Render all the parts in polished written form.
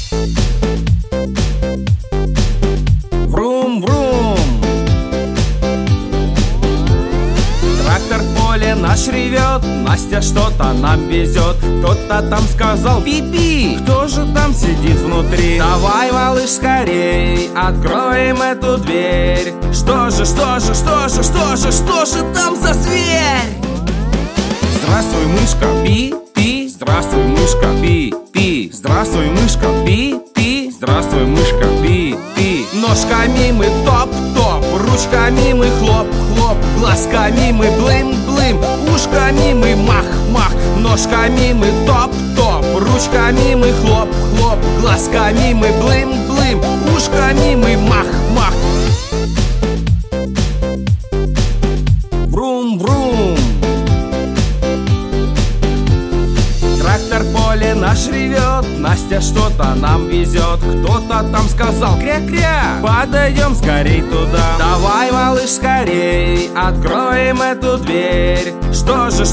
Врум-врум. Трактор в поле наш ревет, Настя что-то нам везет. Кто-то там сказал пи-пи, кто же там сидит внутри? Давай, малыш, скорей, откроем эту дверь. Что же там за зверь? Здравствуй, мышка, пи-пи. Здравствуй, мышка, пи-пи. Здравствуй, мышка, пи-пи. Здравствуй, мышка, пи-пи. Ножками мы топ-топ, ручками мы хлоп-хлоп, глазками мы блым-блым, ушками мы мах-мах. Ножками мы топ-топ, ручками мы хлоп-хлоп, глазками мы блым-блым, ушками мы мах-мах. Врум-врум. Трактор в поле наш ревет, Настя что-то нам везет. Кто-то там сказал кря-кря, подойдем скорей туда. Давай, малыш, скорей, откроем эту дверь. Что же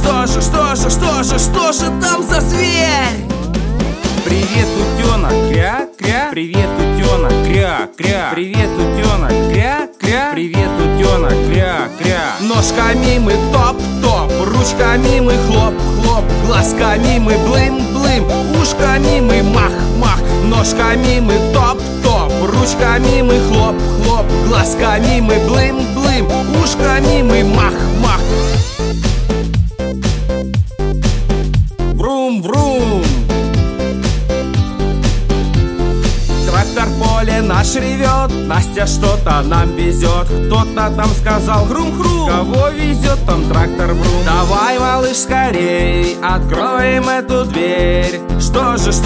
там за зверь? Привет, утенок, кря-кря. Привет, утенок, кря-кря. Привет, утенок, кря-кря. Привет, утенок, кря-кря. Ножками мы топ-топ, ручками мы хлоп-хлоп, глазками мы блым-блым, ушками мы мах-мах. Ножками мы топ-топ, ручками мы хлоп-хлоп, глазками мы блым-блым, ушками мы мах-мах. Врум-врум. Трактор в поле наш ревет, Настя что-то нам везет. Кто-то там сказал хрум-хрум, кого везет там трактор врум? Давай, малыш, скорей, откроем эту дверь. Что же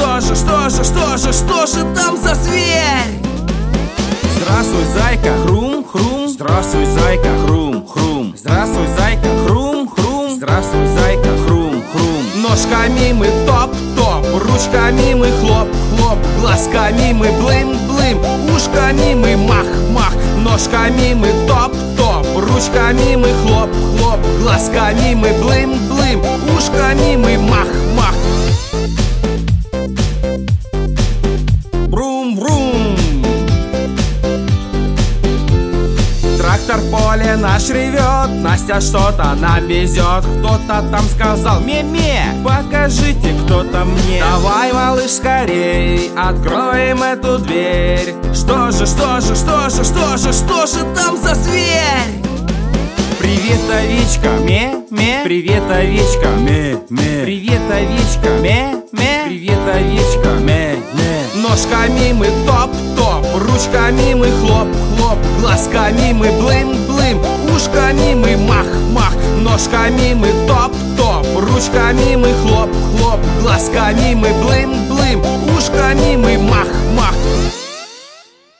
там за зверь? Здравствуй, зайка, хрум-хрум. Здравствуй, зайка, хрум-хрум. Здравствуй, зайка, хрум-хрум. Здравствуй, зайка, хрум-хрум. Ножками мы топ-топ, ручками мы хлоп-хлоп, глазками мы блым-блым, ушками мы мах-мах. Ножками мы топ-топ, ручками мы хлоп-хлоп, глазками мы блым-блым, ушками мы мах-мах. Врум-врум. Трактор в поле наш ревет, Настя что-то нам везет. Кто-то там сказал ме-ме, покажите кто-то мне. Давай, малыш, скорей, откроем эту дверь. Что же там за зверь? Привет, овечка, ме-ме. Привет, овечка, ме-ме. Привет, овечка, ме-ме. Привет, овечка, ме-ме. Ножками мы топ-топ, ручками мы хлоп-хлоп, глазками мы блым-блым, ушками мы мах-мах. Ножками мы топ-топ, ручками мы хлоп-хлоп, глазками мы блым-блым, ушками мы мах-мах.